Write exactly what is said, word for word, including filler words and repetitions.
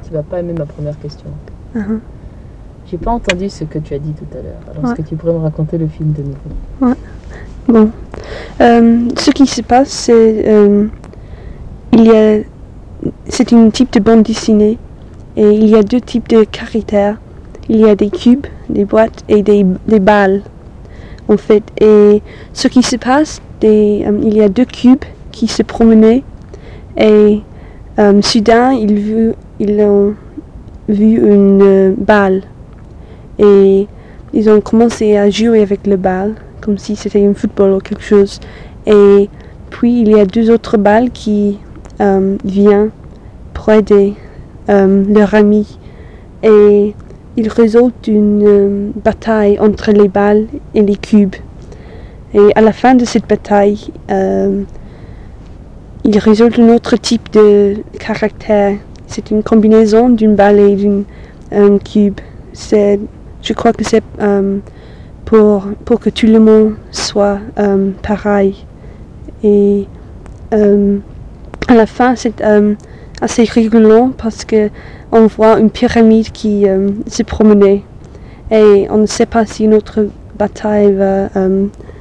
tu vas pas aimer ma première question. Uh-huh. J'ai pas entendu ce que tu as dit tout à l'heure. Alors, Ouais. est-ce que tu pourrais me raconter le film de nouveau? Ouais. Bon. Euh, ce qui se passe, c'est euh, il y a c'est une type de bande dessinée et il y a deux types de caractères. Il y a des cubes, des boîtes et des, des balles en fait. Et ce qui se passe, des, euh, il y a deux cubes qui se promenaient et euh, soudain ils, vu, ils ont vu une euh, balle et ils ont commencé à jouer avec le balle comme si c'était un football ou quelque chose. Et puis il y a deux autres balles qui euh, viennent pour aider euh, leur ami et il résulte une euh, bataille entre les balles et les cubes. Et à la fin de cette bataille, euh, il résulte un autre type de caractère. C'est une combinaison d'une balle et d'un cube. C'est, je crois que c'est euh, pour, pour que tout le monde soit euh, pareil. Et euh, à la fin, c'est euh, assez rigolo parce que on voit une pyramide qui euh, se promenait et on ne sait pas si notre bataille va euh,